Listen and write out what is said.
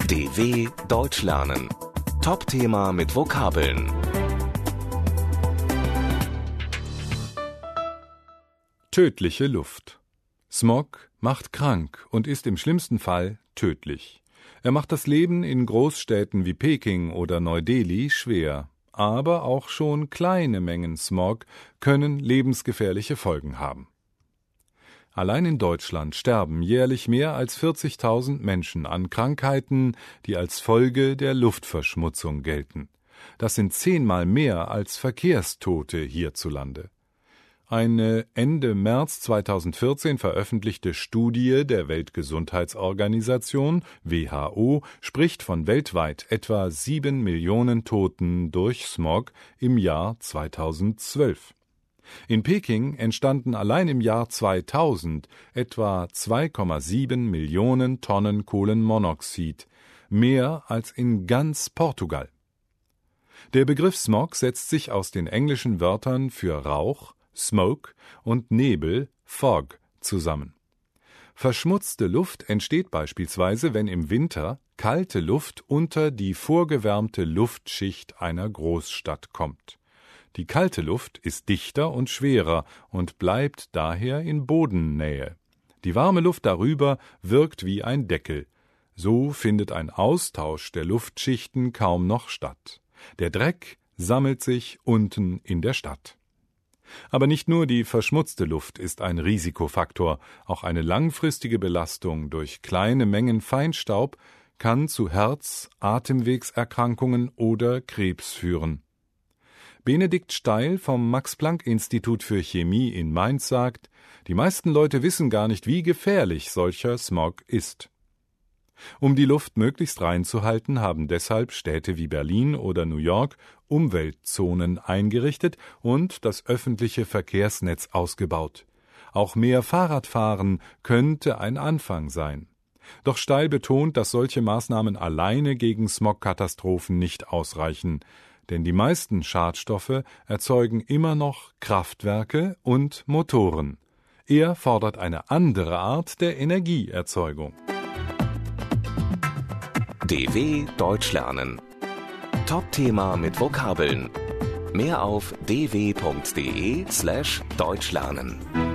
DW Deutsch lernen. Top-Thema mit Vokabeln. Tödliche Luft. Smog macht krank und ist im schlimmsten Fall tödlich. Er macht das Leben in Großstädten wie Peking oder Neu-Delhi schwer. Aber auch schon kleine Mengen Smog können lebensgefährliche Folgen haben. Allein in Deutschland sterben jährlich mehr als 40.000 Menschen an Krankheiten, die als Folge der Luftverschmutzung gelten. Das sind 10-mal mehr als Verkehrstote hierzulande. Eine Ende März 2014 veröffentlichte Studie der Weltgesundheitsorganisation WHO spricht von weltweit etwa 7 Millionen Toten durch Smog im Jahr 2012. In Peking entstanden allein im Jahr 2000 etwa 2,7 Millionen Tonnen Kohlenmonoxid, mehr als in ganz Portugal. Der Begriff Smog setzt sich aus den englischen Wörtern für Rauch, Smoke, und Nebel, Fog, zusammen. Verschmutzte Luft entsteht beispielsweise, wenn im Winter kalte Luft unter die vorgewärmte Luftschicht einer Großstadt kommt. Die kalte Luft ist dichter und schwerer und bleibt daher in Bodennähe. Die warme Luft darüber wirkt wie ein Deckel. So findet ein Austausch der Luftschichten kaum noch statt. Der Dreck sammelt sich unten in der Stadt. Aber nicht nur die verschmutzte Luft ist ein Risikofaktor, auch eine langfristige Belastung durch kleine Mengen Feinstaub kann zu Herz-, Atemwegserkrankungen oder Krebs führen. Benedikt Steil vom Max-Planck-Institut für Chemie in Mainz sagt, die meisten Leute wissen gar nicht, wie gefährlich solcher Smog ist. Um die Luft möglichst rein zu halten, haben deshalb Städte wie Berlin oder New York Umweltzonen eingerichtet und das öffentliche Verkehrsnetz ausgebaut. Auch mehr Fahrradfahren könnte ein Anfang sein. Doch Steil betont, dass solche Maßnahmen alleine gegen Smogkatastrophen nicht ausreichen, denn die meisten Schadstoffe erzeugen immer noch Kraftwerke und Motoren. Er fordert eine andere Art der Energieerzeugung. DW Deutsch lernen. Top-Thema mit Vokabeln. Mehr auf dw.de/deutschlernen.